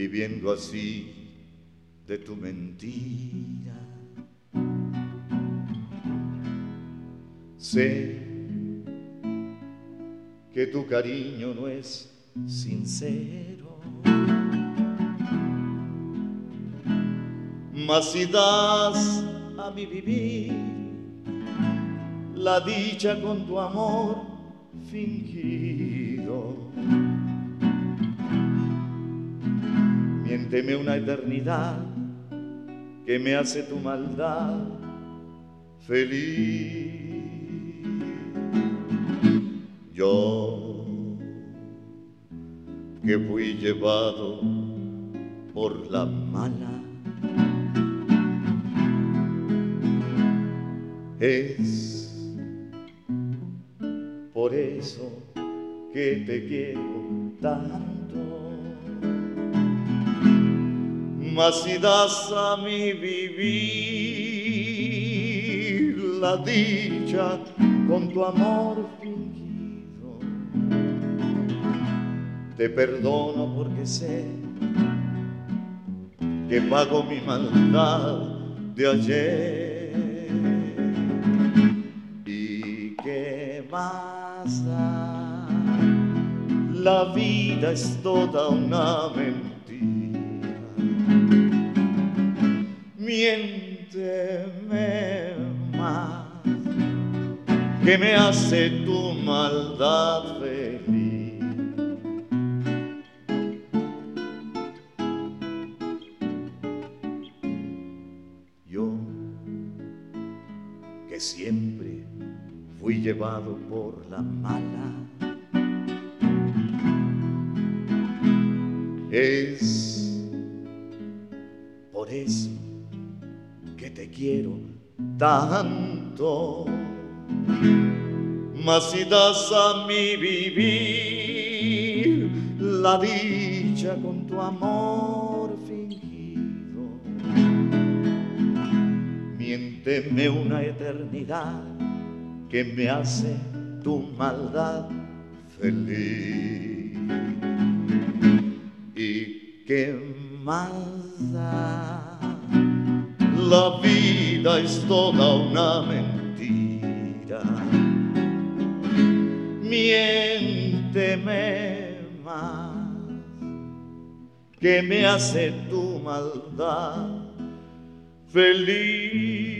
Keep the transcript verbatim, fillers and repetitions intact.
viviendo así de tu mentira. Sé que tu cariño no es sincero, mas si das a mi vivir la dicha con tu amor fingido, miénteme una eternidad que me hace tu maldad feliz. Yo que fui llevado por la mala, es por eso que te quiero tanto. Mas si das a mi vivir la dicha con tu amor fingido, te perdono porque sé que pago mi maldad de ayer. ¿Y qué más da? La vida es toda una mentira. Miénteme más, que me hace tu maldad feliz. Yo, que siempre fui llevado por la mala, es por eso que te quiero tanto. Mas si das a mi vivir la dicha con tu amor fingido, miénteme una eternidad que me hace tu maldad feliz. ¿Y qué más da? La vida es toda una mentira. Miénteme más, que me hace tu maldad feliz.